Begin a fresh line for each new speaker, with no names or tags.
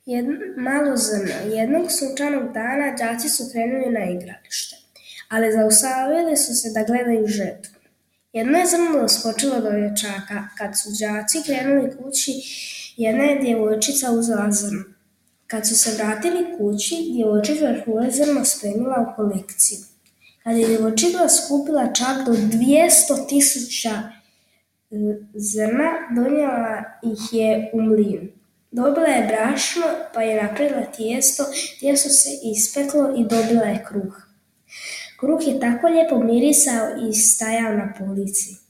Malo zrno. Jednog sunčanog dana đaci su krenuli na igralište, ali zaustavili su se da gledaju žetvu. Jedno je zrno doskočilo do dječaka. Kad su đaci krenuli kući, jedna je djevojčica uzela zrno. Kad su se vratili kući, djevojčica je svoje zrno spremila u kolekciju. Kad je djevojčica skupila čak do 200.000 zrna, donijela ih je u mlin. Dobila je brašno, pa je napravila tijesto, tijesto se ispeklo i dobila je kruh. Kruh je tako lijepo mirisao i stajao na polici.